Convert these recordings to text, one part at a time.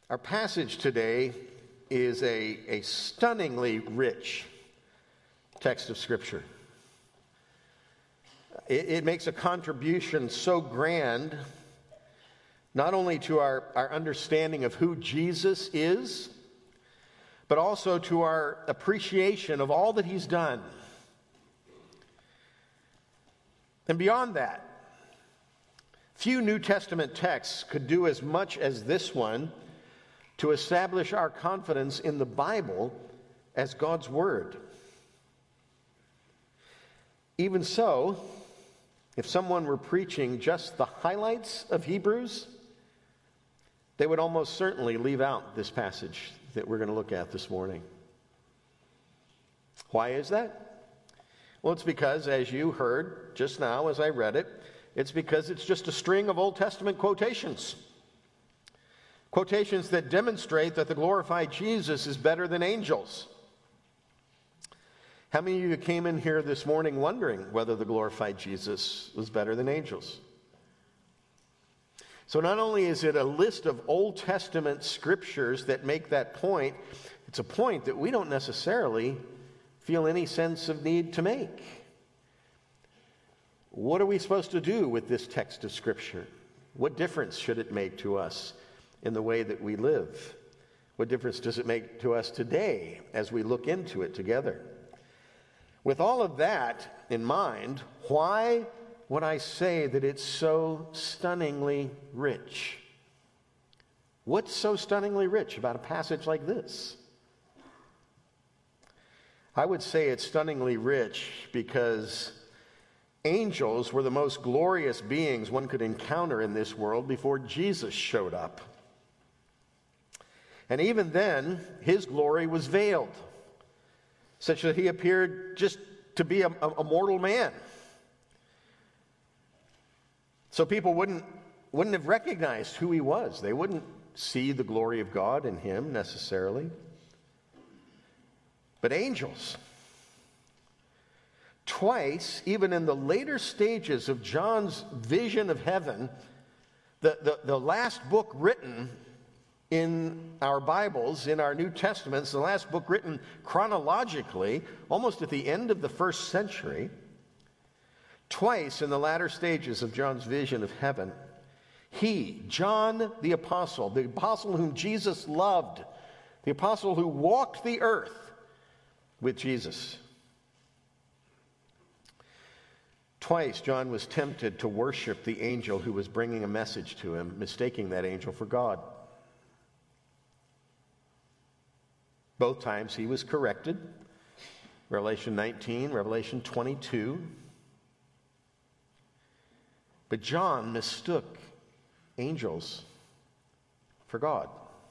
Our passage today is a stunningly rich text of Scripture. It makes a contribution so grand, not only to our understanding of who Jesus is, but also to our appreciation of all that he's done. And beyond that, few New Testament texts could do as much as this one to establish our confidence in the Bible as God's Word. Even so, if someone were preaching just the highlights of Hebrews, they would almost certainly leave out this passage that we're going to look at this morning. Why is that? Well, it's because, as you heard just now as I read it, it's because it's just a string of Old Testament quotations. Quotations that demonstrate that the glorified Jesus is better than angels. How many of you came in here this morning wondering whether the glorified Jesus was better than angels? So not only is it a list of Old Testament scriptures that make that point, it's a point that we don't necessarily feel any sense of need to make. What are we supposed to do with this text of Scripture? What difference should it make to us in the way that we live? What difference does it make to us today as we look into it together? With all of that in mind, why would I say that it's so stunningly rich? What's so stunningly rich about a passage like this? I would say it's stunningly rich because angels were the most glorious beings one could encounter in this world before Jesus showed up. And even then, his glory was veiled, such that he appeared just to be a mortal man. So people wouldn't have recognized who he was. They wouldn't see the glory of God in him necessarily. But angels, twice, even in the later stages of John's vision of heaven, the last book written in our Bibles, in our New Testaments, the last book written chronologically, almost at the end of the first century, twice in the latter stages of John's vision of heaven, he, John the apostle whom Jesus loved, the apostle who walked the earth with Jesus, twice John was tempted to worship the angel who was bringing a message to him, mistaking that angel for God. Both times he was corrected. Revelation 19, Revelation 22. But John mistook angels for God.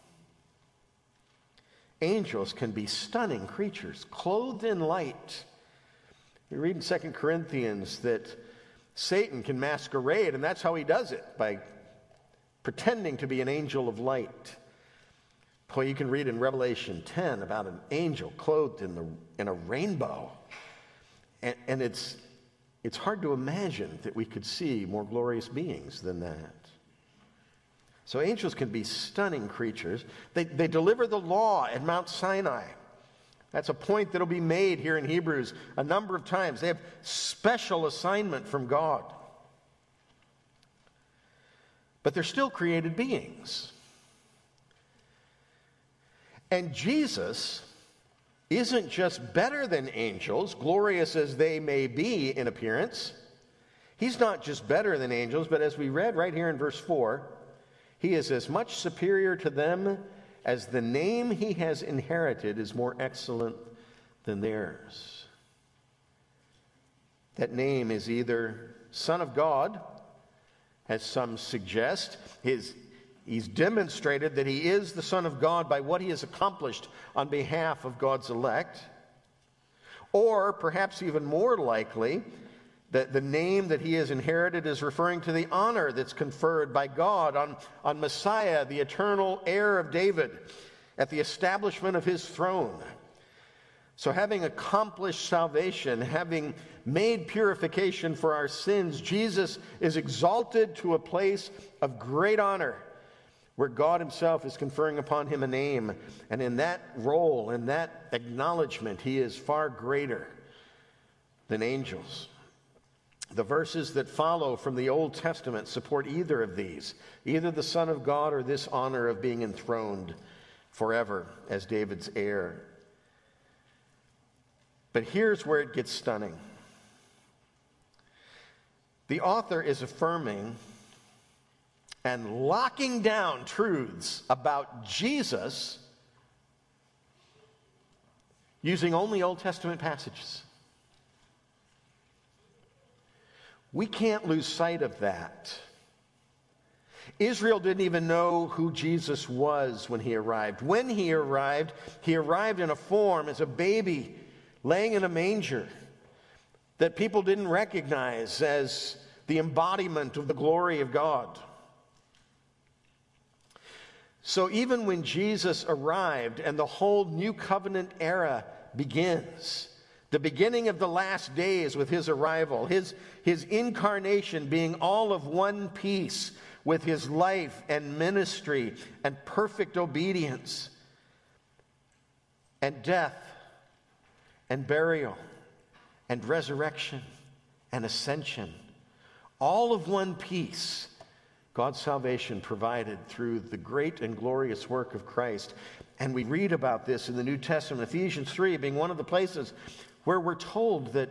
Angels can be stunning creatures, clothed in light. We read in 2 Corinthians that Satan can masquerade, and that's how he does it, by pretending to be an angel of light. Boy, you can read in Revelation 10 about an angel clothed in a rainbow. And it's hard to imagine that we could see more glorious beings than that. So angels can be stunning creatures. They deliver the law at Mount Sinai. That's a point that will be made here in Hebrews a number of times. They have special assignment from God. But they're still created beings. And Jesus isn't just better than angels, glorious as they may be in appearance. He's not just better than angels, but as we read right here in verse 4, he is as much superior to them as the name he has inherited is more excellent than theirs. That name is either Son of God, as some suggest. He's demonstrated that he is the Son of God by what he has accomplished on behalf of God's elect. Or perhaps even more likely, that the name that he has inherited is referring to the honor that's conferred by God on Messiah, the eternal heir of David, at the establishment of his throne. So having accomplished salvation, having made purification for our sins, Jesus is exalted to a place of great honor, where God himself is conferring upon him a name. And in that role, in that acknowledgement, he is far greater than angels. The verses that follow from the Old Testament support either of these, either the Son of God or this honor of being enthroned forever as David's heir. But here's where it gets stunning. The author is affirming and locking down truths about Jesus using only Old Testament passages. We can't lose sight of that. Israel didn't even know who Jesus was when he arrived. When he arrived in a form as a baby laying in a manger that people didn't recognize as the embodiment of the glory of God. So even when Jesus arrived and the whole new covenant era begins, the beginning of the last days with his arrival, his incarnation being all of one piece with his life and ministry and perfect obedience and death and burial and resurrection and ascension, all of one piece, God's salvation provided through the great and glorious work of Christ. And we read about this in the New Testament, Ephesians 3 being one of the places where we're told that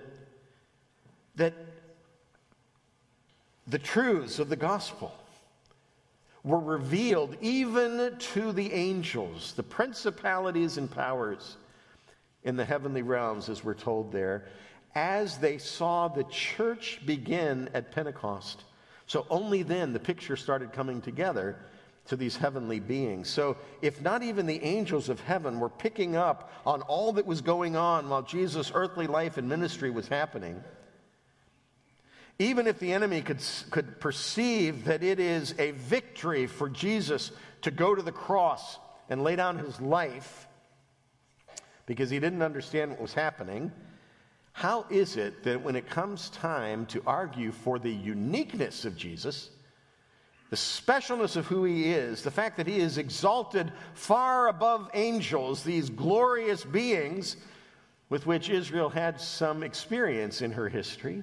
the truths of the gospel were revealed even to the angels, the principalities and powers in the heavenly realms, as we're told there, as they saw the church begin at Pentecost. So only then the picture started coming together to these heavenly beings. So if not even the angels of heaven were picking up on all that was going on while Jesus' earthly life and ministry was happening, even if the enemy could perceive that it is a victory for Jesus to go to the cross and lay down his life because he didn't understand what was happening, how is it that when it comes time to argue for the uniqueness of Jesus, the specialness of who he is, the fact that he is exalted far above angels, these glorious beings with which Israel had some experience in her history,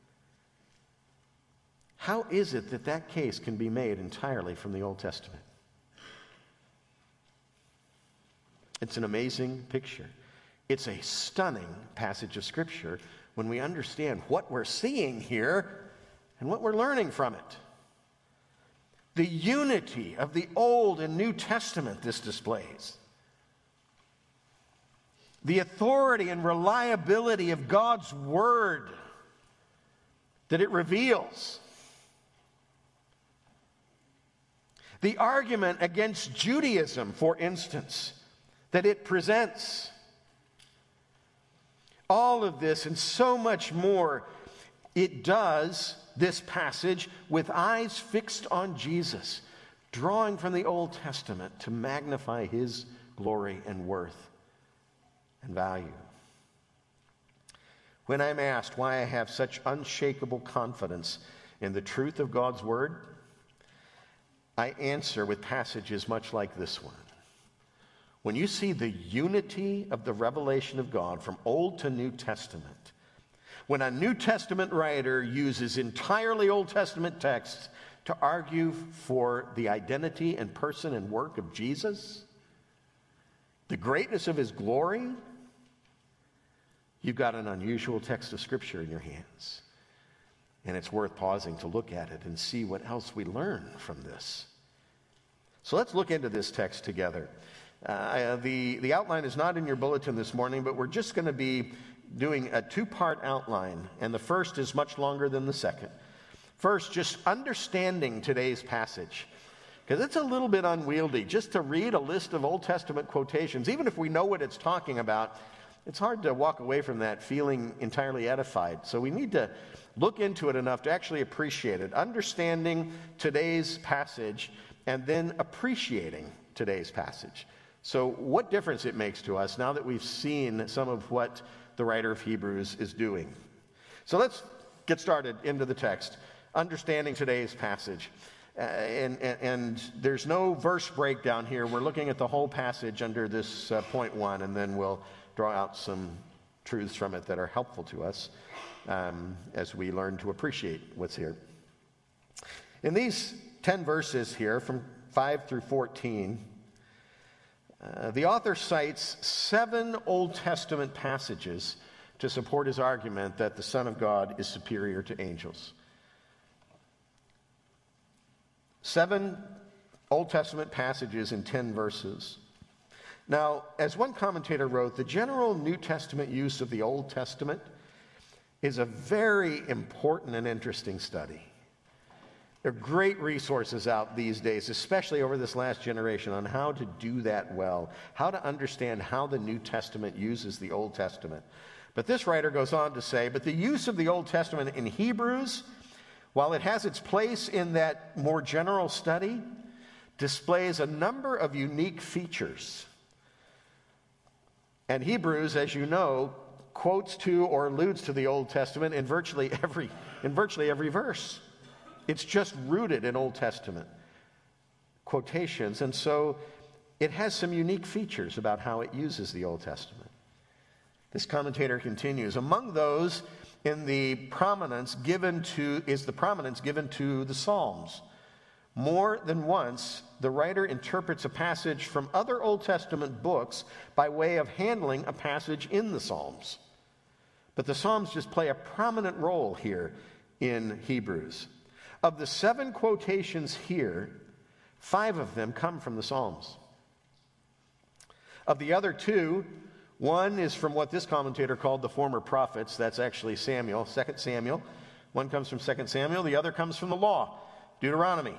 how is it that that case can be made entirely from the Old Testament? It's an amazing picture. It's a stunning passage of Scripture when we understand what we're seeing here and what we're learning from it. The unity of the Old and New Testament this displays. The authority and reliability of God's Word that it reveals. The argument against Judaism, for instance, that it presents. All of this and so much more, it does, this passage, with eyes fixed on Jesus, drawing from the Old Testament to magnify his glory and worth and value. When I'm asked why I have such unshakable confidence in the truth of God's Word, I answer with passages much like this one. When you see the unity of the revelation of God from Old to New Testament, when a New Testament writer uses entirely Old Testament texts to argue for the identity and person and work of Jesus, the greatness of his glory, you've got an unusual text of Scripture in your hands. And it's worth pausing to look at it and see what else we learn from this. So let's look into this text together. The outline is not in your bulletin this morning, but we're just going to be doing a two-part outline, and the first is much longer than the second. First, just understanding today's passage, because it's a little bit unwieldy. Just to read a list of Old Testament quotations, even if we know what it's talking about, it's hard to walk away from that feeling entirely edified. So we need to look into it enough to actually appreciate it, understanding today's passage, and then appreciating today's passage. So what difference it makes to us now that we've seen some of what the writer of Hebrews is doing. So let's get started into the text, understanding today's passage. and there's no verse breakdown here. We're looking at the whole passage under this point 1, and then we'll draw out some truths from it that are helpful to us as we learn to appreciate what's here. In these 10 verses here, from 5 through 14, the author cites 7 Old Testament passages to support his argument that the Son of God is superior to angels. 7 Old Testament passages in 10 verses. Now, as one commentator wrote, the general New Testament use of the Old Testament is a very important and interesting study. There are great resources out these days, especially over this last generation, on how to do that well, how to understand how the New Testament uses the Old Testament. But this writer goes on to say, but the use of the Old Testament in Hebrews, while it has its place in that more general study, displays a number of unique features. And Hebrews, as you know, quotes to or alludes to the Old Testament in virtually every verse. It's just rooted in Old Testament quotations, and so it has some unique features about how it uses the Old Testament. This commentator continues, among those in the prominence given to the Psalms. More than once, the writer interprets a passage from other Old Testament books by way of handling a passage in the Psalms. But the Psalms just play a prominent role here in Hebrews. Of the 7 quotations here, 5 of them come from the Psalms. Of the other 2, one is from what this commentator called the former prophets. That's actually Samuel, 2 Samuel. One comes from 2 Samuel. The other comes from the law, Deuteronomy.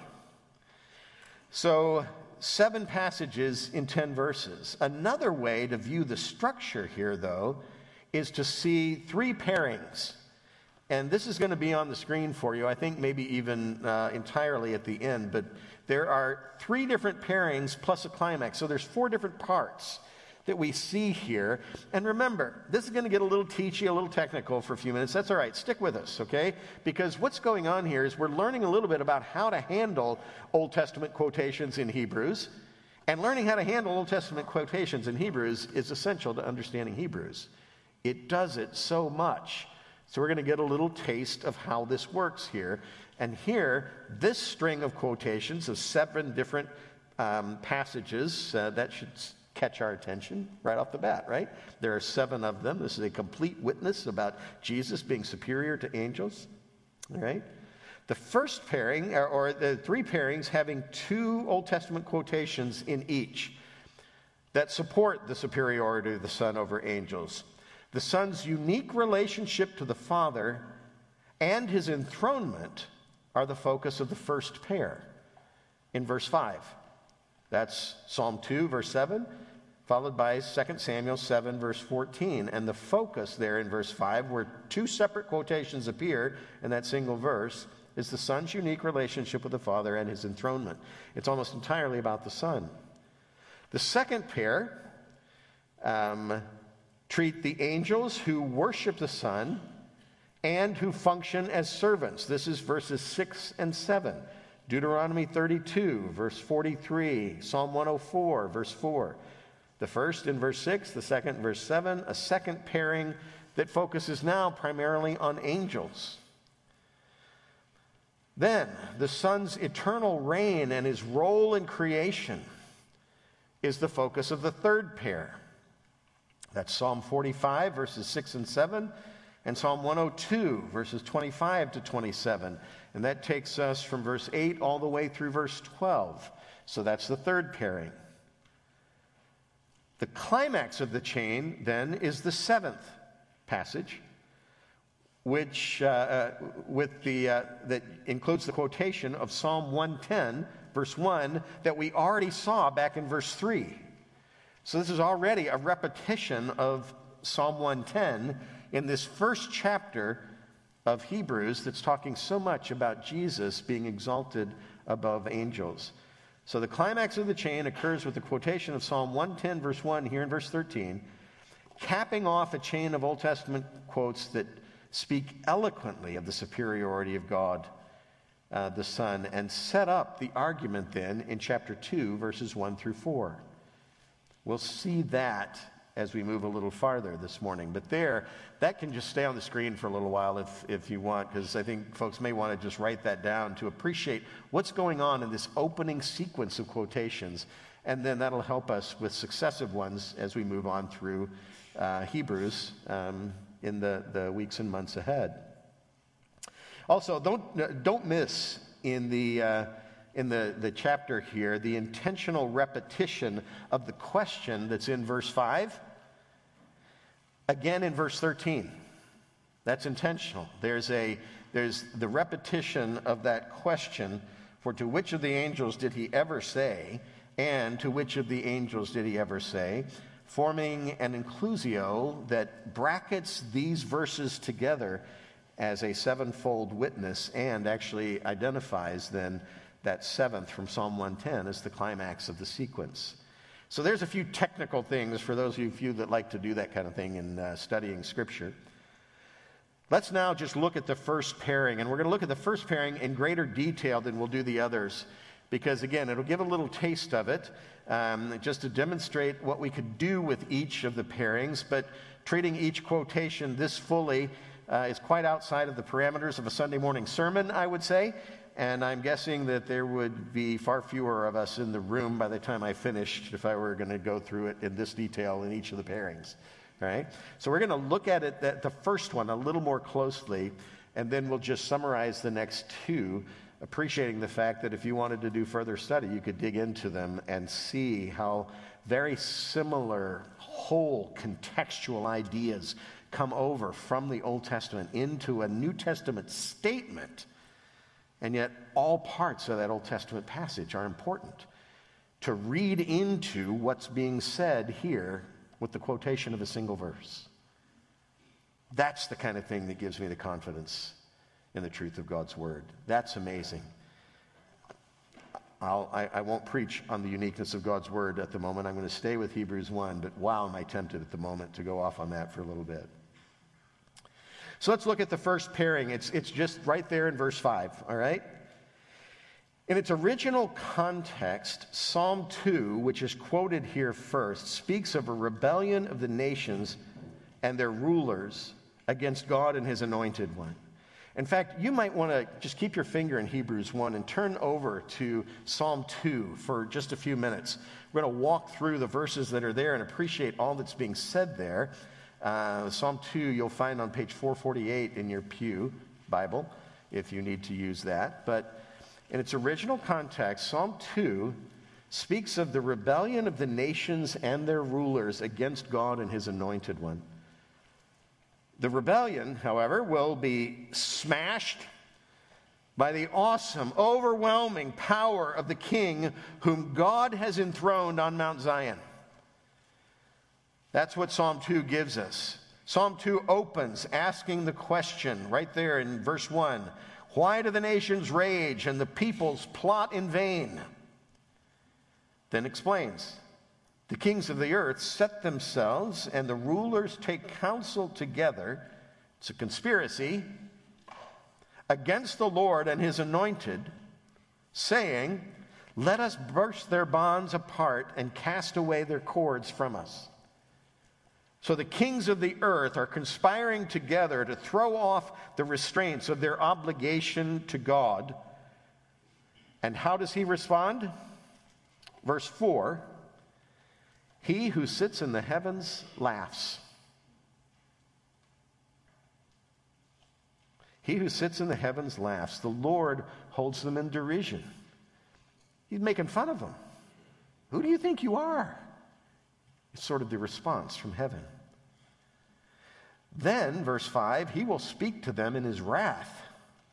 So 7 passages in 10 verses. Another way to view the structure here, though, is to see 3 pairings. And this is going to be on the screen for you, I think maybe even entirely at the end. But there are 3 different pairings plus a climax. So there's 4 different parts that we see here. And remember, this is going to get a little teachy, a little technical for a few minutes. That's all right. Stick with us, okay? Because what's going on here is we're learning a little bit about how to handle Old Testament quotations in Hebrews. And learning how to handle Old Testament quotations in Hebrews is essential to understanding Hebrews. It does it so much. So we're going to get a little taste of how this works here. And here, this string of quotations of 7 different passages, that should catch our attention right off the bat, right? There are 7 of them. This is a complete witness about Jesus being superior to angels, all right? The first pairing, or the 3 pairings, having 2 Old Testament quotations in each that support the superiority of the Son over angels. The Son's unique relationship to the Father and his enthronement are the focus of the first pair in verse 5. That's Psalm 2, verse 7, followed by 2 Samuel 7, verse 14. And the focus there in verse 5, where 2 separate quotations appear in that single verse, is the Son's unique relationship with the Father and his enthronement. It's almost entirely about the Son. The second pair treat the angels who worship the Son and who function as servants. This is verses 6 and 7. Deuteronomy 32, verse 43. Psalm 104, verse 4. The first in verse 6, the second in verse 7. A second pairing that focuses now primarily on angels. Then, the Son's eternal reign and his role in creation is the focus of the third pair. That's Psalm 45, verses 6 and 7, and Psalm 102, verses 25 to 27. And that takes us from verse 8 all the way through verse 12. So that's the third pairing. The climax of the chain, then, is the 7th passage, which that includes the quotation of Psalm 110, verse 1, that we already saw back in verse 3. So this is already a repetition of Psalm 110 in this first chapter of Hebrews that's talking so much about Jesus being exalted above angels. So the climax of the chain occurs with the quotation of Psalm 110, verse 1, here in verse 13, capping off a chain of Old Testament quotes that speak eloquently of the superiority of God the Son, and set up the argument then in chapter 2, verses 1 through 4. We'll see that as we move a little farther this morning. But that can just stay on the screen for a little while if you want, because I think folks may want to just write that down to appreciate what's going on in this opening sequence of quotations. And then that'll help us with successive ones as we move on through Hebrews in the weeks and months ahead. Also, don't miss in the chapter here the intentional repetition of the question that's in verse 5. Again in verse 13. That's intentional. There's the repetition of that question, for to which of the angels did he ever say, and to which of the angels did he ever say, forming an inclusio that brackets these verses together as a sevenfold witness, and actually identifies then that seventh from Psalm 110 as the climax of the sequence. So there's a few technical things for those of you that like to do that kind of thing in studying Scripture. Let's now just look at the first pairing, and we're going to look at the first pairing in greater detail than we'll do the others, because again, it'll give a little taste of it, just to demonstrate what we could do with each of the pairings, but treating each quotation this fully is quite outside of the parameters of a Sunday morning sermon, I would say. And I'm guessing that there would be far fewer of us in the room by the time I finished if I were going to go through it in this detail in each of the pairings. All right? So we're going to look at it, the first one, a little more closely, and then we'll just summarize the next two, appreciating the fact that if you wanted to do further study, you could dig into them and see how very similar whole contextual ideas come over from the Old Testament into a New Testament statement. And yet all parts of that Old Testament passage are important to read into what's being said here with the quotation of a single verse. That's the kind of thing that gives me the confidence in the truth of God's Word. That's amazing. I won't preach on the uniqueness of God's Word at the moment. I'm going to stay with Hebrews 1, but wow, am I tempted at the moment to go off on that for a little bit. So let's look at the first pairing. It's just right there in verse 5, all right? In its original context, Psalm 2, which is quoted here first, speaks of a rebellion of the nations and their rulers against God and His anointed one. In fact, you might want to just keep your finger in Hebrews 1 and turn over to Psalm 2 for just a few minutes. We're going to walk through the verses that are there and appreciate all that's being said there. Psalm 2 you'll find on page 448 in your pew Bible, if you need to use that. But in its original context, Psalm 2 speaks of the rebellion of the nations and their rulers against God and His anointed one. The rebellion, however, will be smashed by the awesome, overwhelming power of the King whom God has enthroned on Mount Zion. That's what Psalm 2 gives us. Psalm 2 opens asking the question right there in verse 1, why do the nations rage and the peoples plot in vain? Then explains, the kings of the earth set themselves and the rulers take counsel together. It's a conspiracy against the Lord and His anointed, saying, let us burst their bonds apart and cast away their cords from us. So the kings of the earth are conspiring together to throw off the restraints of their obligation to God. And how does He respond? Verse 4, He who sits in the heavens laughs. He who sits in the heavens laughs. The Lord holds them in derision. He's making fun of them. Who do you think you are? It's sort of the response from heaven. Then, verse 5, He will speak to them in His wrath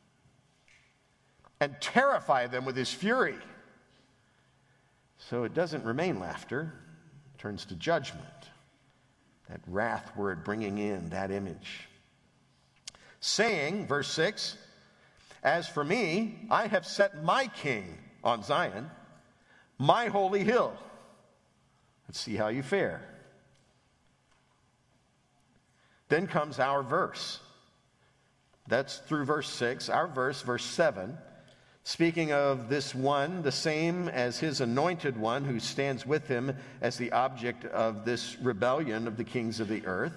and terrify them with His fury. So it doesn't remain laughter. It turns to judgment. That wrath word bringing in that image. Saying, verse 6, as for me, I have set my King on Zion, my holy hill. Let's see how you fare. Then comes our verse. That's through verse 6. Our verse, verse 7. Speaking of this one, the same as his anointed one who stands with him as the object of this rebellion of the kings of the earth.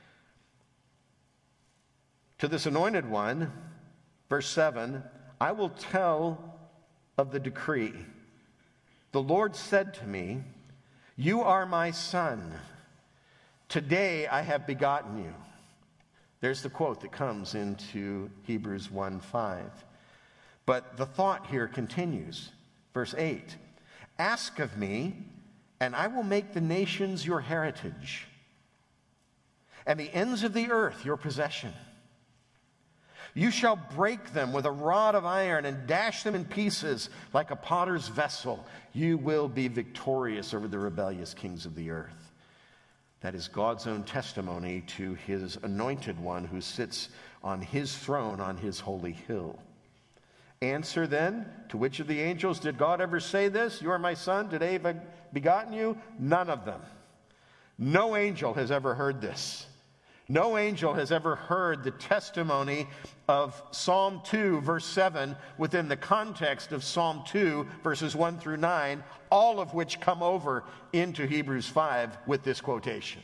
To this anointed one, verse 7, I will tell of the decree. The Lord said to me, you are my son. Today I have begotten you. There's the quote that comes into Hebrews 1:5. But the thought here continues. Verse 8, ask of me, and I will make the nations your heritage, and the ends of the earth your possession. You shall break them with a rod of iron and dash them in pieces like a potter's vessel. You will be victorious over the rebellious kings of the earth. That is God's own testimony to his anointed one who sits on his throne on his holy hill. Answer then, to which of the angels did God ever say this? You are my son, today I have begotten you? None of them. No angel has ever heard this. No angel has ever heard the testimony of Psalm 2, verse 7, within the context of Psalm 2, verses 1 through 9, all of which come over into Hebrews 5 with this quotation.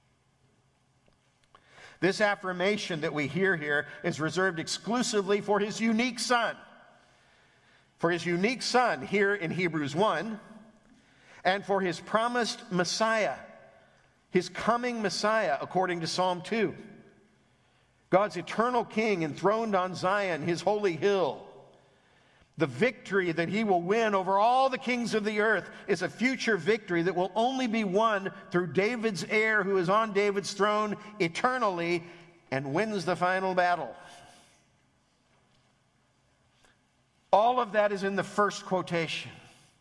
This affirmation that we hear here is reserved exclusively for his unique son. For his unique son here in Hebrews 1, and for his promised Messiah, his coming Messiah, according to Psalm 2. God's eternal king enthroned on Zion, his holy hill. The victory that he will win over all the kings of the earth is a future victory that will only be won through David's heir who is on David's throne eternally and wins the final battle. All of that is in the first quotation.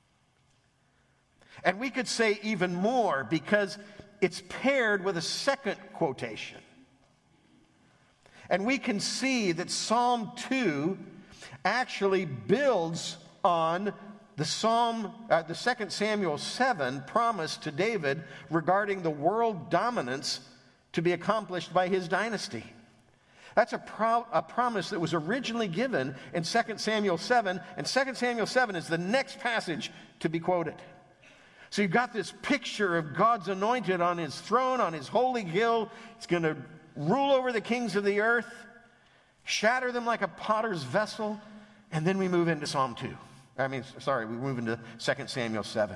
And we could say even more because it's paired with a second quotation. And we can see that Psalm 2 actually builds on the 2 Samuel 7 promise to David regarding the world dominance to be accomplished by his dynasty. That's a promise that was originally given in 2 Samuel 7, and 2 Samuel 7 is the next passage to be quoted. So you've got this picture of God's anointed on his throne, on his holy hill. He's going to rule over the kings of the earth, shatter them like a potter's vessel, and then we move into Psalm 2. We move into 2 Samuel 7.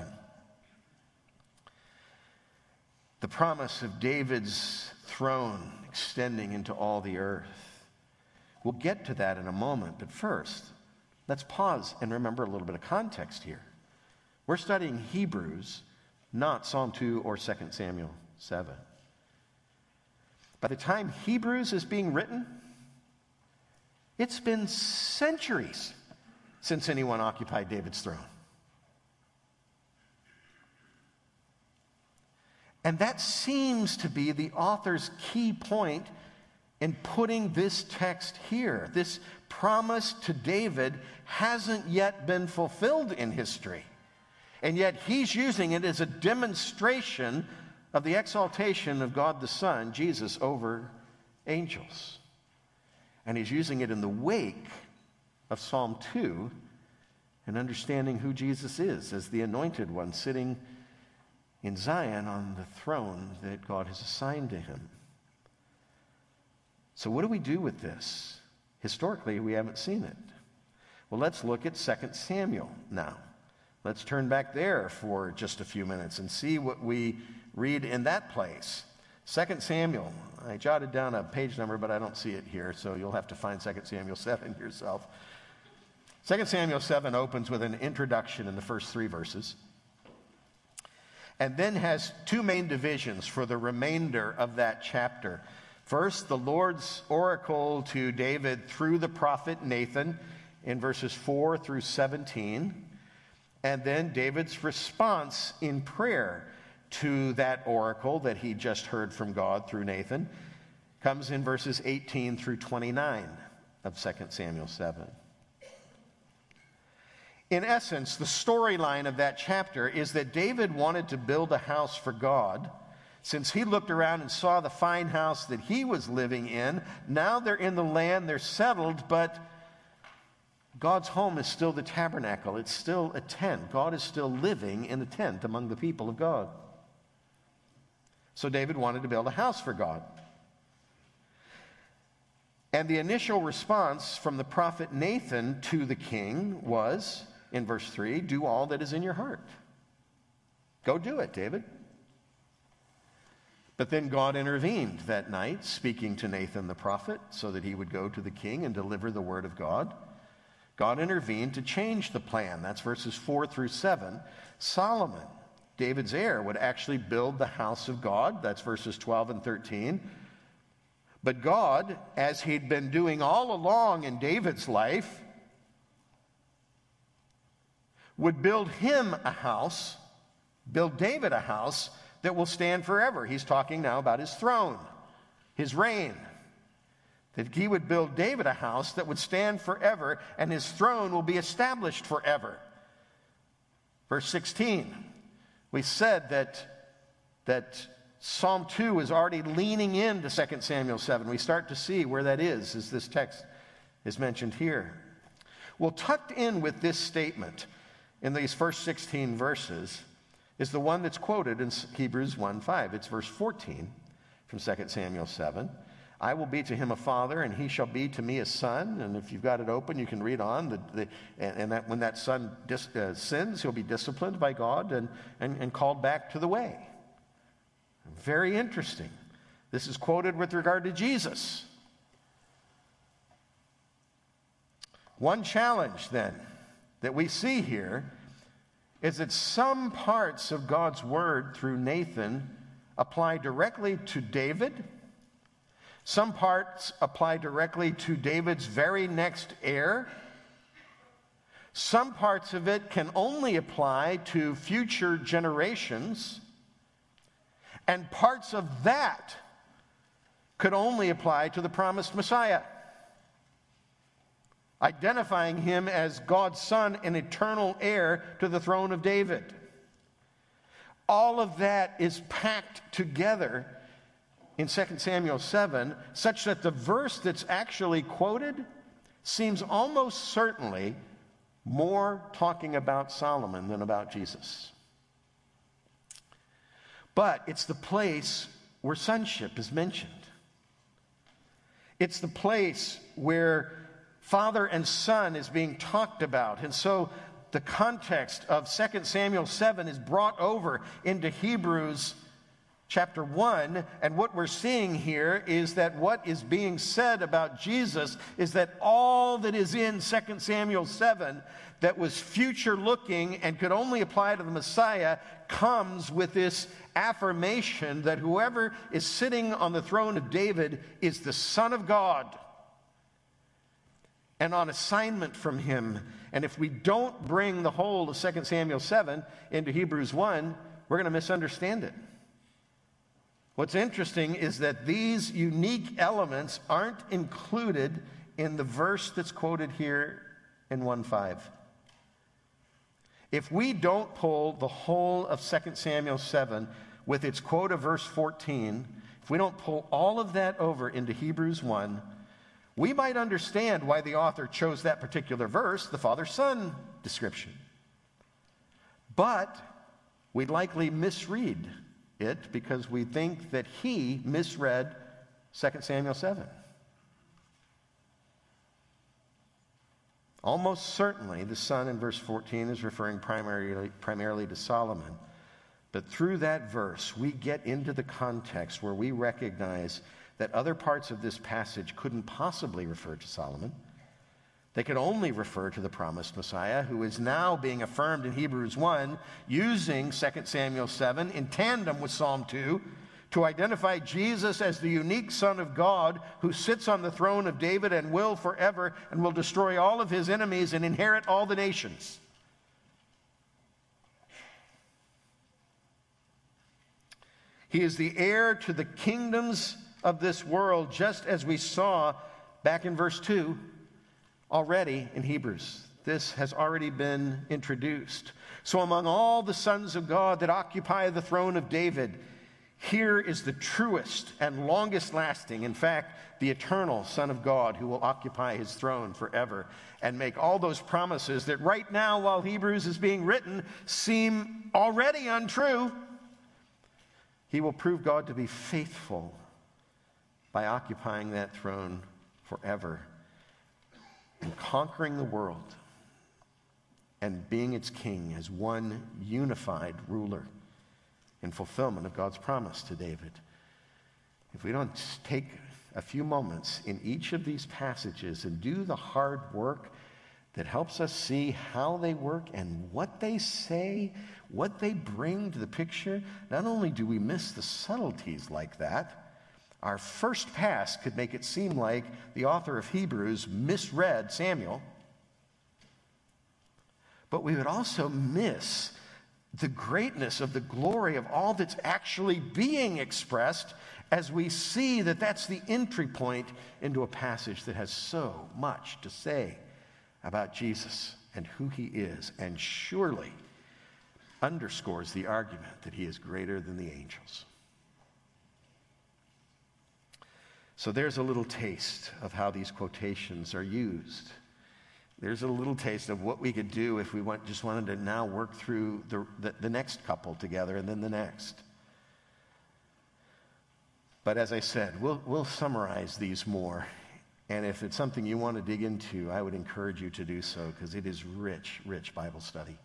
The promise of David's throne extending into all the earth. We'll get to that in a moment, but first, let's pause and remember a little bit of context here. We're studying Hebrews, not Psalm 2 or 2 Samuel 7. By the time Hebrews is being written, it's been centuries since anyone occupied David's throne. And that seems to be the author's key point in putting this text here. This promise to David hasn't yet been fulfilled in history. And yet he's using it as a demonstration of the exaltation of God the Son, Jesus, over angels. And he's using it in the wake of Psalm 2 and understanding who Jesus is as the anointed one sitting in Zion on the throne that God has assigned to him. So what do we do with this? Historically, we haven't seen it. Well, let's look at 2 Samuel now. Let's turn back there for just a few minutes and see what we read in that place. 2 Samuel. I jotted down a page number, but I don't see it here, so you'll have to find 2 Samuel 7 yourself. 2 Samuel 7 opens with an introduction in the first 3 verses, and then has 2 main divisions for the remainder of that chapter. First, the Lord's oracle to David through the prophet Nathan in verses 4 through 17. And then David's response in prayer to that oracle that he just heard from God through Nathan comes in verses 18 through 29 of 2 Samuel 7. In essence, the storyline of that chapter is that David wanted to build a house for God. Since he looked around and saw the fine house that he was living in, now they're in the land, they're settled, but God's home is still the tabernacle. It's still a tent. God is still living in a tent among the people of God. So David wanted to build a house for God. And the initial response from the prophet Nathan to the king was, in verse 3, do all that is in your heart. Go do it, David. But then God intervened that night, speaking to Nathan the prophet, so that he would go to the king and deliver the word of God. God intervened to change the plan. That's verses 4 through 7. Solomon, David's heir, would actually build the house of God. That's verses 12 and 13. But God, as he'd been doing all along in David's life, would build him a house, build David a house that will stand forever. He's talking now about his throne, his reign. That he would build David a house that would stand forever, and his throne will be established forever. Verse 16, we said that Psalm 2 is already leaning into 2 Samuel 7. We start to see where that is as this text is mentioned here. Well, tucked in with this statement in these first 16 verses is the one that's quoted in Hebrews 1:5. It's verse 14 from 2 Samuel 7. I will be to him a father, and he shall be to me a son. And if you've got it open, you can read on. That when that son sins, he'll be disciplined by God and called back to the way. Very interesting. This is quoted with regard to Jesus. One challenge, then, that we see here is that some parts of God's word through Nathan apply directly to David. Some parts apply directly to David's very next heir. Some parts of it can only apply to future generations. And parts of that could only apply to the promised Messiah, identifying him as God's son and eternal heir to the throne of David. All of that is packed together in 2 Samuel 7, such that the verse that's actually quoted seems almost certainly more talking about Solomon than about Jesus. But it's the place where sonship is mentioned. It's the place where father and son is being talked about. And so the context of 2 Samuel 7 is brought over into Hebrews chapter 1. And what we're seeing here is that what is being said about Jesus is that all that is in 2 Samuel 7 that was future looking and could only apply to the Messiah comes with this affirmation that whoever is sitting on the throne of David is the Son of God and on assignment from him. And if we don't bring the whole of 2 Samuel 7 into Hebrews 1, we're going to misunderstand it. What's interesting is that these unique elements aren't included in the verse that's quoted here in 1:5. If we don't pull the whole of 2 Samuel 7 with its quote of verse 14, if we don't pull all of that over into Hebrews 1, we might understand why the author chose that particular verse, the father-son description. But we'd likely misread it because we think that he misread 2 Samuel 7. Almost certainly, the son in verse 14 is referring primarily to Solomon. But through that verse, we get into the context where we recognize that other parts of this passage couldn't possibly refer to Solomon. They could only refer to the promised Messiah, who is now being affirmed in Hebrews 1, using 2 Samuel 7 in tandem with Psalm 2, to identify Jesus as the unique Son of God who sits on the throne of David and will forever and will destroy all of his enemies and inherit all the nations. He is the heir to the kingdoms of this world, just as we saw back in verse 2 already in Hebrews. This has already been introduced. So among all the sons of God that occupy the throne of David, Here is the truest and longest lasting, in fact, the eternal Son of God who will occupy his throne forever and make all those promises that right now, while Hebrews is being written, seem already untrue. He will prove God to be faithful by occupying that throne forever and conquering the world and being its king as one unified ruler in fulfillment of God's promise to David. If we don't take a few moments in each of these passages and do the hard work that helps us see how they work and what they say, what they bring to the picture, not only do we miss the subtleties like that, our first pass could make it seem like the author of Hebrews misread Samuel, but we would also miss the greatness of the glory of all that's actually being expressed as we see that that's the entry point into a passage that has so much to say about Jesus and who he is, and surely underscores the argument that he is greater than the angels. So there's a little taste of how these quotations are used. There's a little taste of what we could do if we just wanted to now work through the next couple together and then the next. But as I said, we'll summarize these more. And if it's something you want to dig into, I would encourage you to do so, because it is rich, rich Bible study.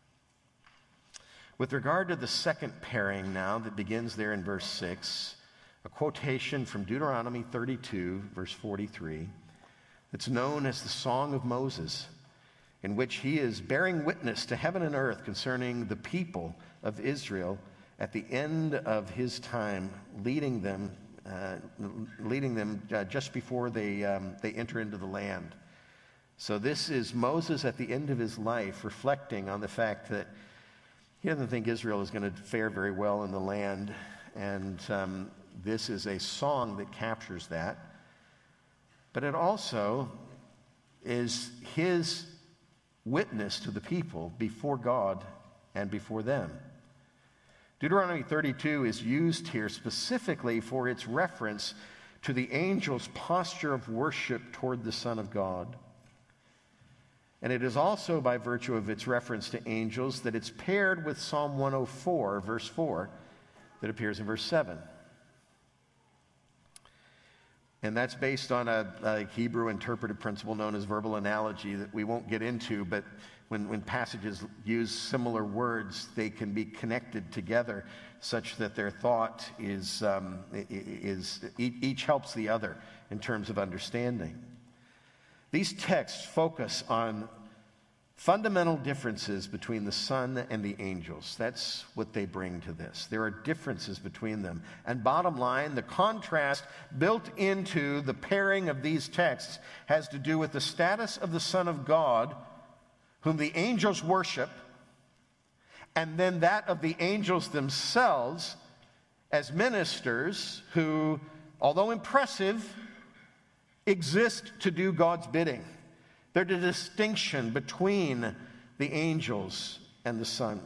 With regard to the second pairing now that begins there in verse 6, a quotation from Deuteronomy 32, verse 43, it's known as the Song of Moses, in which he is bearing witness to heaven and earth concerning the people of Israel at the end of his time, leading them just before they enter into the land. So this is Moses at the end of his life, reflecting on the fact that he doesn't think Israel is going to fare very well in the land, and this is a song that captures that. But it also is his witness to the people before God and before them. Deuteronomy 32 is used here specifically for its reference to the angel's posture of worship toward the Son of God. And it is also by virtue of its reference to angels that it's paired with Psalm 104, verse 4, that appears in verse 7. And that's based on a Hebrew interpretive principle known as verbal analogy that we won't get into, but when passages use similar words, they can be connected together such that their thought is each helps the other in terms of understanding. These texts focus on fundamental differences between the Son and the angels. That's what they bring to this. There are differences between them. And bottom line, the contrast built into the pairing of these texts has to do with the status of the Son of God, whom the angels worship, and then that of the angels themselves as ministers who, although impressive, exist to do God's bidding. There's a distinction between the angels and the Son.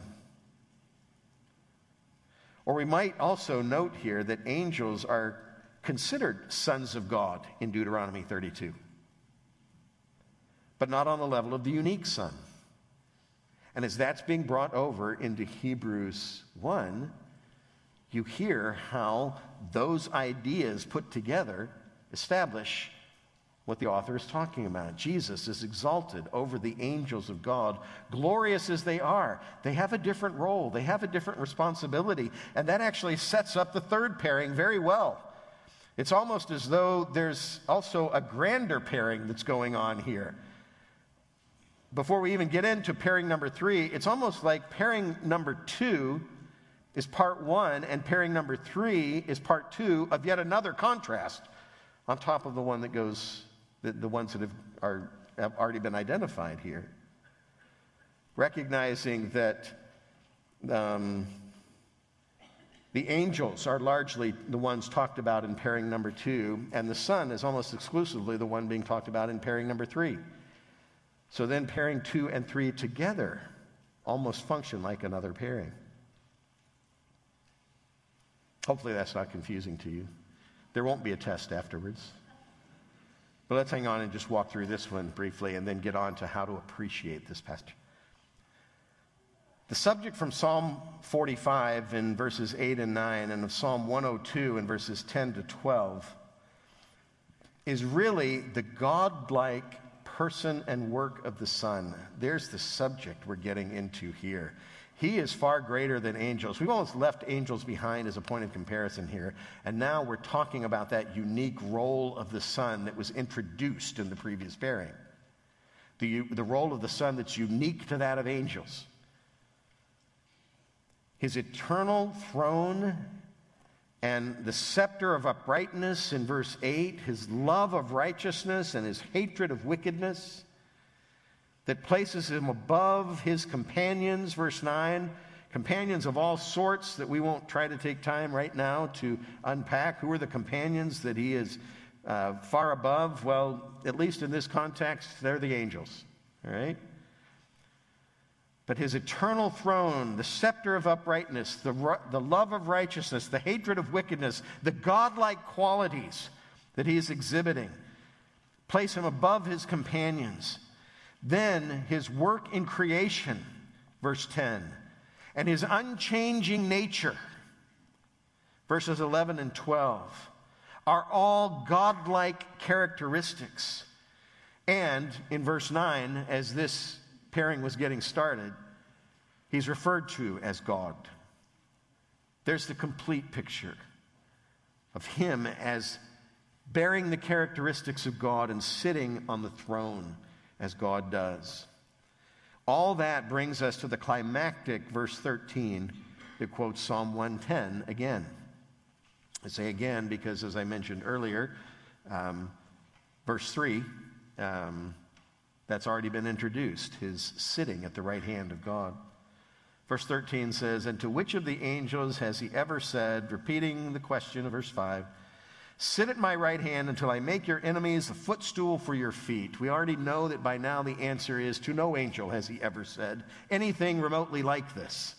Or we might also note here that angels are considered sons of God in Deuteronomy 32, but not on the level of the unique Son. And as that's being brought over into Hebrews 1, you hear how those ideas put together establish what the author is talking about. Jesus is exalted over the angels of God, glorious as they are. They have a different role. They have a different responsibility. And that actually sets up the third pairing very well. It's almost as though there's also a grander pairing that's going on here. Before we even get into pairing number 3, it's almost like pairing number 2 is part 1, and pairing number 3 is part 2 of yet another contrast on top of the one that goes, the ones that have already been identified here. Recognizing that the angels are largely the ones talked about in pairing number 2, and the Son is almost exclusively the one being talked about in pairing number 3. So then pairing 2 and 3 together almost function like another pairing. Hopefully that's not confusing to you. There won't be a test afterwards. But let's hang on and just walk through this one briefly and then get on to how to appreciate this passage. The subject from Psalm 45 in verses 8 and 9 and of Psalm 102 in verses 10 to 12 is really the godlike person and work of the Son. There's the subject we're getting into here. He is far greater than angels. We've almost left angels behind as a point of comparison here, and now we're talking about that unique role of the Son that was introduced in the previous pairing. The role of the Son that's unique to that of angels. His eternal throne and the scepter of uprightness in verse 8, his love of righteousness and his hatred of wickedness that places him above his companions, verse 9, companions of all sorts that we won't try to take time right now to unpack. Who are the companions that he is far above? Well, at least in this context, they're the angels, all right? But his eternal throne, the scepter of uprightness, the love of righteousness, the hatred of wickedness, the godlike qualities that he is exhibiting, place him above his companions. Then his work in creation, verse 10, and his unchanging nature, verses 11 and 12, are all godlike characteristics. And in verse 9, as this pairing was getting started, he's referred to as God. There's the complete picture of him as bearing the characteristics of God and sitting on the throne as God does. All that brings us to the climactic verse 13 that quotes Psalm 110 again. I say again because, as I mentioned earlier, verse 3, that's already been introduced, his sitting at the right hand of God. Verse 13 says, and to which of the angels has he ever said, repeating the question of verse 5, sit at my right hand until I make your enemies a footstool for your feet. We already know that by now the answer is to no angel has he ever said anything remotely like this.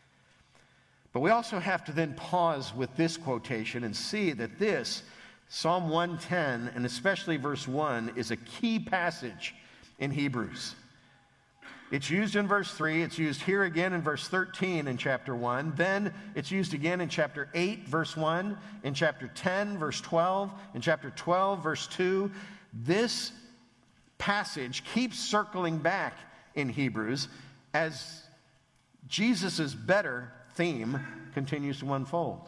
But we also have to then pause with this quotation and see that this, Psalm 110, and especially verse 1, is a key passage in Hebrews. It's used in verse 3. It's used here again in verse 13 in chapter 1. Then it's used again in chapter 8, verse 1, in chapter 10, verse 12, in chapter 12, verse 2. This passage keeps circling back in Hebrews as Jesus' better theme continues to unfold.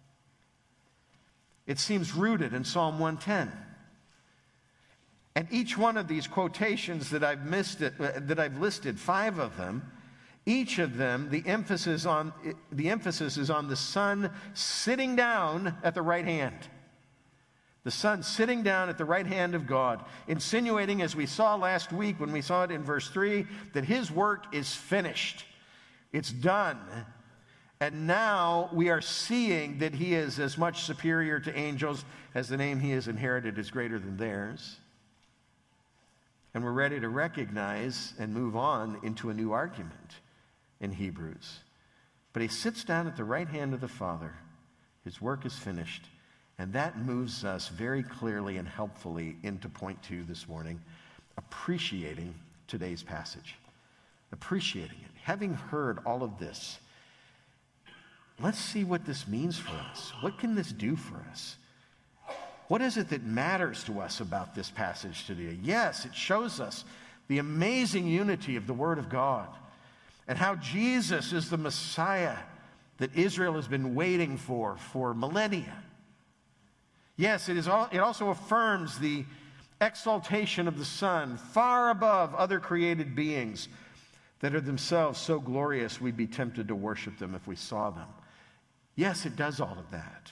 It seems rooted in Psalm 110. And each one of these quotations that I've listed, 5 of them, each of them, the emphasis is on the Son sitting down at the right hand. The Son sitting down at the right hand of God, insinuating, as we saw last week when we saw it in verse 3, that his work is finished. It's done. And now we are seeing that he is as much superior to angels as the name he has inherited is greater than theirs. And we're ready to recognize and move on into a new argument in Hebrews. But he sits down at the right hand of the Father. His work is finished. And that moves us very clearly and helpfully into point 2 this morning, appreciating today's passage. Appreciating it. Having heard all of this, let's see what this means for us. What can this do for us? What is it that matters to us about this passage today? Yes, it shows us the amazing unity of the Word of God and how Jesus is the Messiah that Israel has been waiting for millennia. Yes, it also affirms the exaltation of the Son far above other created beings that are themselves so glorious we'd be tempted to worship them if we saw them. Yes, it does all of that.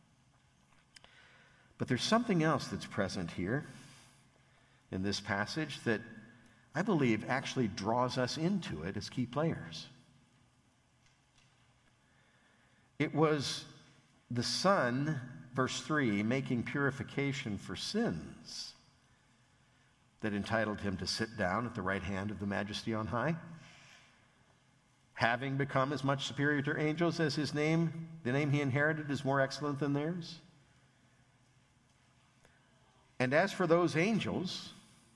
But there's something else that's present here in this passage that I believe actually draws us into it as key players. It was the Son, verse 3, making purification for sins that entitled him to sit down at the right hand of the Majesty on high. having become as much superior to angels as his name, the name he inherited, is more excellent than theirs? And as for those angels,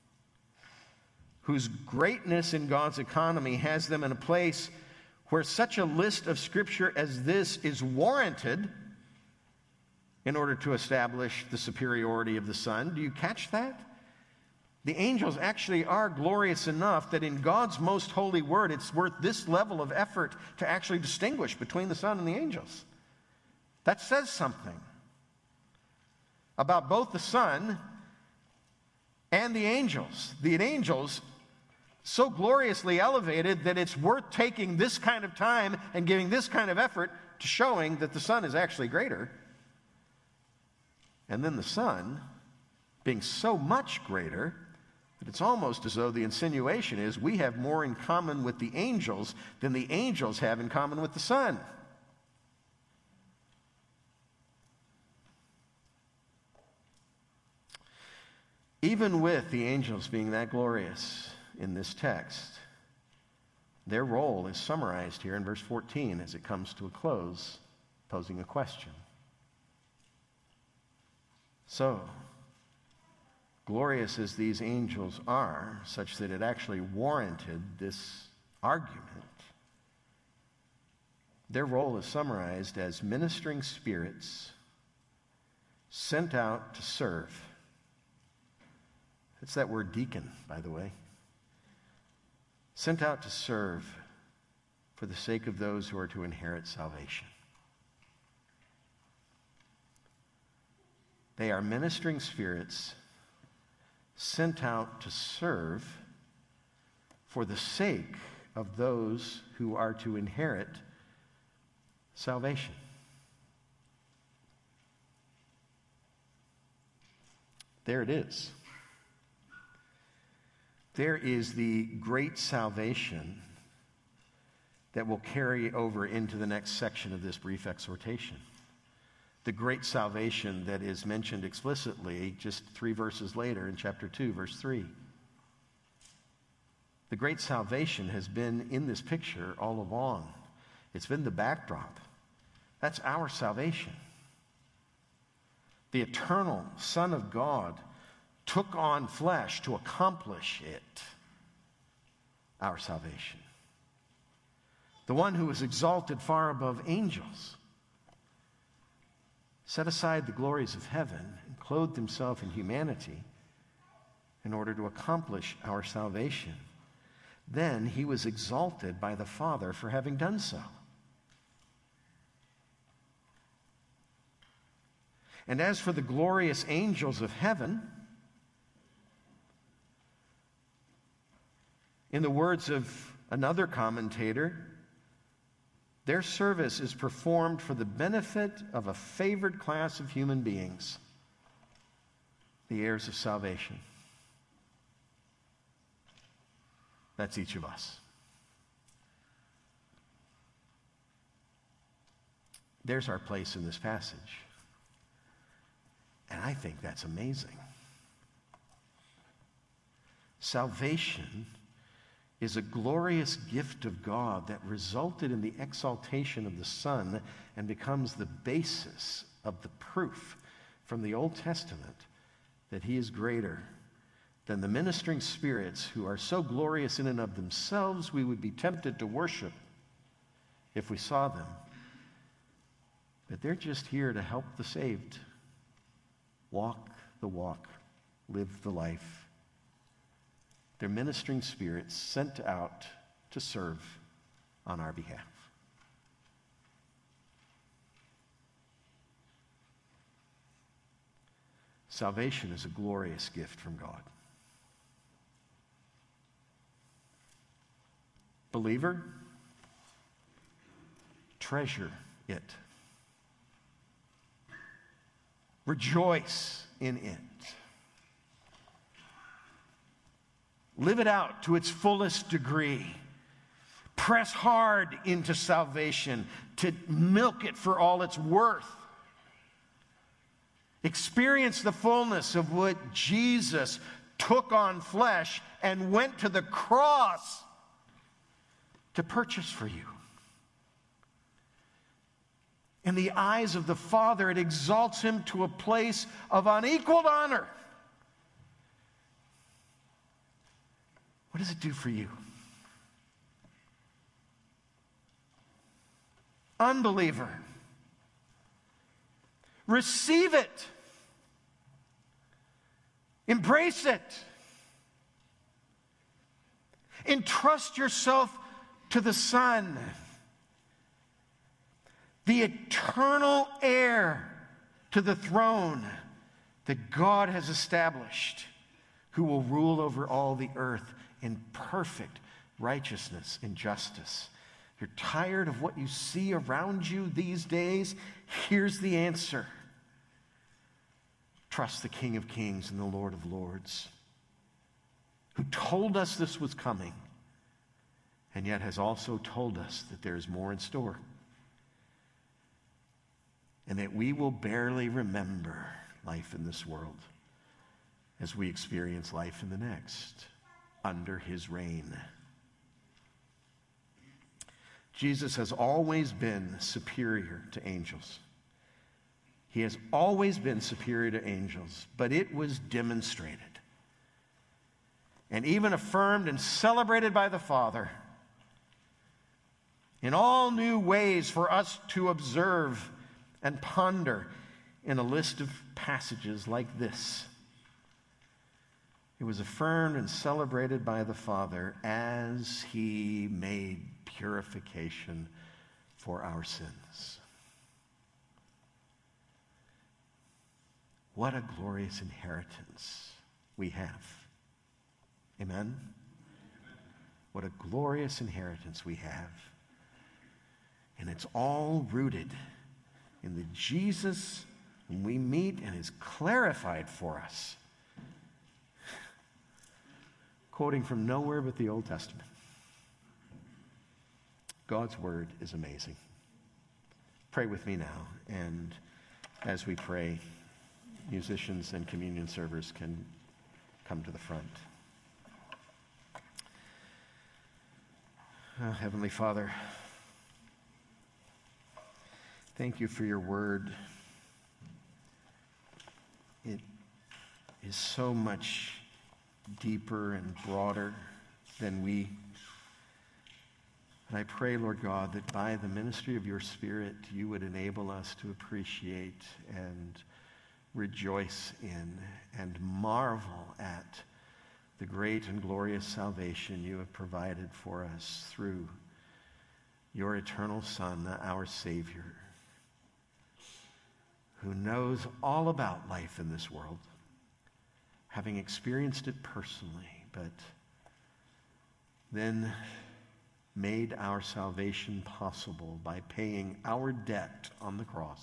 whose greatness in God's economy has them in a place where such a list of Scripture as this is warranted in order to establish the superiority of the Son, do you catch that? The angels actually are glorious enough that in God's most holy word, it's worth this level of effort to actually distinguish between the Son and the angels. That says something about both the Son and the angels. The angels, so gloriously elevated that it's worth taking this kind of time and giving this kind of effort to showing that the Son is actually greater. And then the Son being so much greater that it's almost as though the insinuation is we have more in common with the angels than the angels have in common with the Son. Even with the angels being that glorious in this text, their role is summarized here in verse 14 as it comes to a close, posing a question. So, glorious as these angels are, such that it actually warranted this argument, their role is summarized as ministering spirits sent out to serve. It's that word deacon, by the way. Sent out to serve for the sake of those who are to inherit salvation. They are ministering spirits sent out to serve for the sake of those who are to inherit salvation. There it is. There is the great salvation that will carry over into the next section of this brief exhortation. The great salvation that is mentioned explicitly just 3 verses later in chapter 2, verse 3. The great salvation has been in this picture all along. It's been the backdrop. That's our salvation. The eternal Son of God took on flesh to accomplish it, our salvation. The one who was exalted far above angels set aside the glories of heaven and clothed himself in humanity in order to accomplish our salvation. Then he was exalted by the Father for having done so. And as for the glorious angels of heaven, in the words of another commentator, their service is performed for the benefit of a favored class of human beings, the heirs of salvation. That's each of us. There's our place in this passage. And I think that's amazing. Salvation is a glorious gift of God that resulted in the exaltation of the Son and becomes the basis of the proof from the Old Testament that he is greater than the ministering spirits who are so glorious in and of themselves we would be tempted to worship if we saw them. But they're just here to help the saved walk the walk, live the life. They're ministering spirits sent out to serve on our behalf. Salvation is a glorious gift from God. Believer, treasure it. Rejoice in it. Live it out to its fullest degree. Press hard into salvation to milk it for all it's worth. Experience the fullness of what Jesus took on flesh and went to the cross to purchase for you. In the eyes of the Father, it exalts him to a place of unequaled honor. What does it do for you? Unbeliever, receive it. Embrace it. Entrust yourself to the Son, the eternal heir to the throne that God has established, who will rule over all the earth in perfect righteousness and justice. You're tired of what you see around you these days? Here's the answer. Trust the King of Kings and the Lord of Lords, who told us this was coming, and yet has also told us that there is more in store, and that we will barely remember life in this world as we experience life in the next under his reign. Jesus has always been superior to angels. He has always been superior to angels, but it was demonstrated and even affirmed and celebrated by the Father in all new ways for us to observe and ponder in a list of passages like this. It was affirmed and celebrated by the Father as he made purification for our sins. What a glorious inheritance we have. Amen? What a glorious inheritance we have. And it's all rooted in the Jesus whom we meet and is clarified for us. Quoting from nowhere but the Old Testament. God's word is amazing. Pray with me now, and as we pray, musicians and communion servers can come to the front. Oh, Heavenly Father, thank you for your word. It is so much deeper and broader than we. And I pray, Lord God, that by the ministry of your Spirit, you would enable us to appreciate and rejoice in and marvel at the great and glorious salvation you have provided for us through your eternal Son, our Savior, who knows all about life in this world, having experienced it personally, but then made our salvation possible by paying our debt on the cross,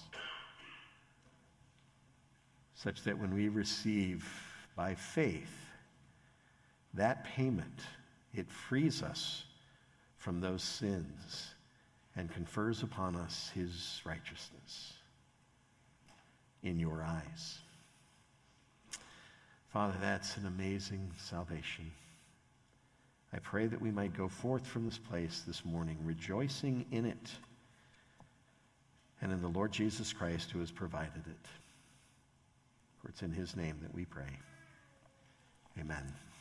such that when we receive by faith that payment, it frees us from those sins and confers upon us his righteousness in your eyes. Father, that's an amazing salvation. I pray that we might go forth from this place this morning rejoicing in it and in the Lord Jesus Christ who has provided it. For it's in his name that we pray. Amen.